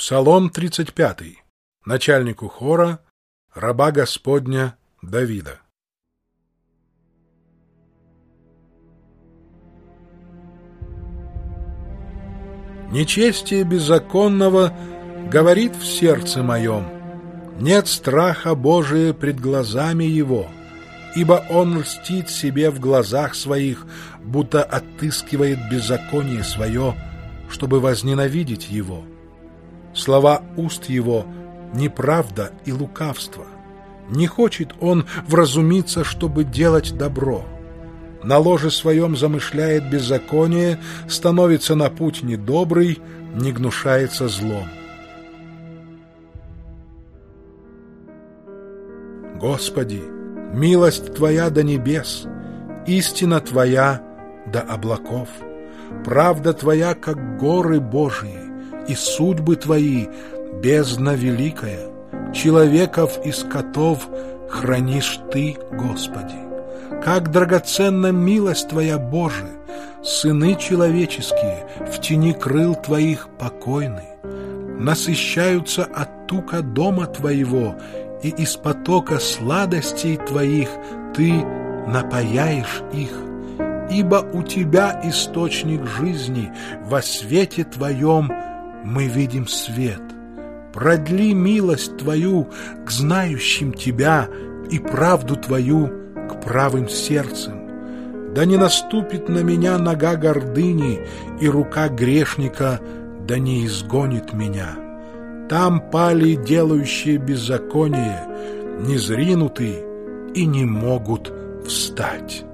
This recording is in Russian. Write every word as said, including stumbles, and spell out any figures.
Псалом тридцать пятый. Начальнику хора, раба Господня Давида. Нечестие беззаконного говорит в сердце моем, нет страха Божия пред глазами его, ибо он льстит себе в глазах своих, будто отыскивает беззаконие свое, чтобы возненавидеть его. Слова уст его — неправда и лукавство. Не хочет он вразумиться, чтобы делать добро. На ложе своем замышляет беззаконие, становится на путь недобрый, не гнушается злом. Господи, милость Твоя до небес, истина Твоя до облаков, правда Твоя, как горы Божии, и судьбы Твои — бездна великая. Человеков и скотов хранишь Ты, Господи. Как драгоценна милость Твоя, Боже! Сыны человеческие в тени крыл Твоих покойны. Насыщаются от тука дома Твоего, и из потока сладостей Твоих Ты напояешь их. Ибо у Тебя источник жизни, во свете Твоем мы видим свет. Продли милость Твою к знающим Тебя и правду Твою к правым сердцем. Да не наступит на меня нога гордыни, и рука грешника да не изгонит меня. Там пали делающие беззаконие, незринуты и не могут встать.